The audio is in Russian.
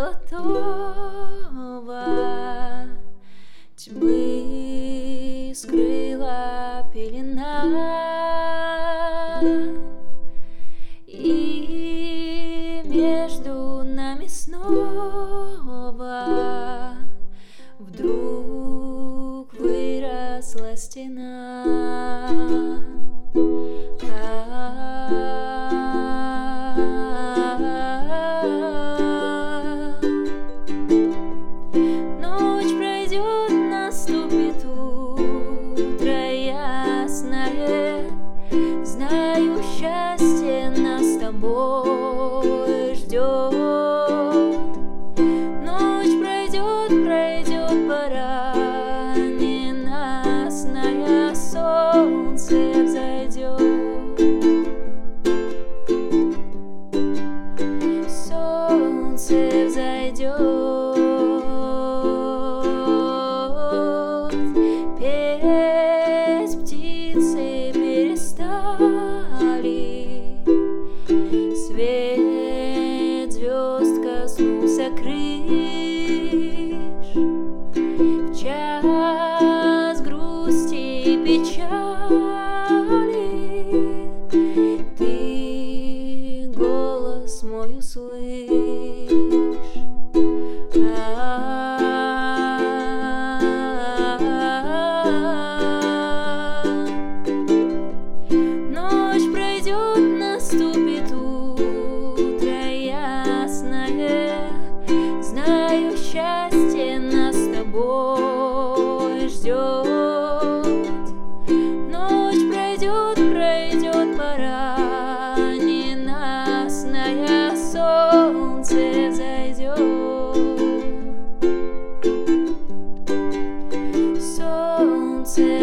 золотого тьмы скрыла пелена, и между нами снова вдруг выросла стена. Ночь пройдет, наступит утро ясное. Знаю, счастье нас с тобой ждет. Ночь пройдет, пройдет, пора ненастная, солнце взойдет. Солнце взойдет, петь птицы перестали, свет звезд коснулся крыш. В час грусти и печали ты голос мой услышь. Ночь пройдет, наступит утро ясное. Знаю, счастье нас с тобой ждет. Ночь пройдет, пройдет, пора ненастная, солнце взойдет. Солнце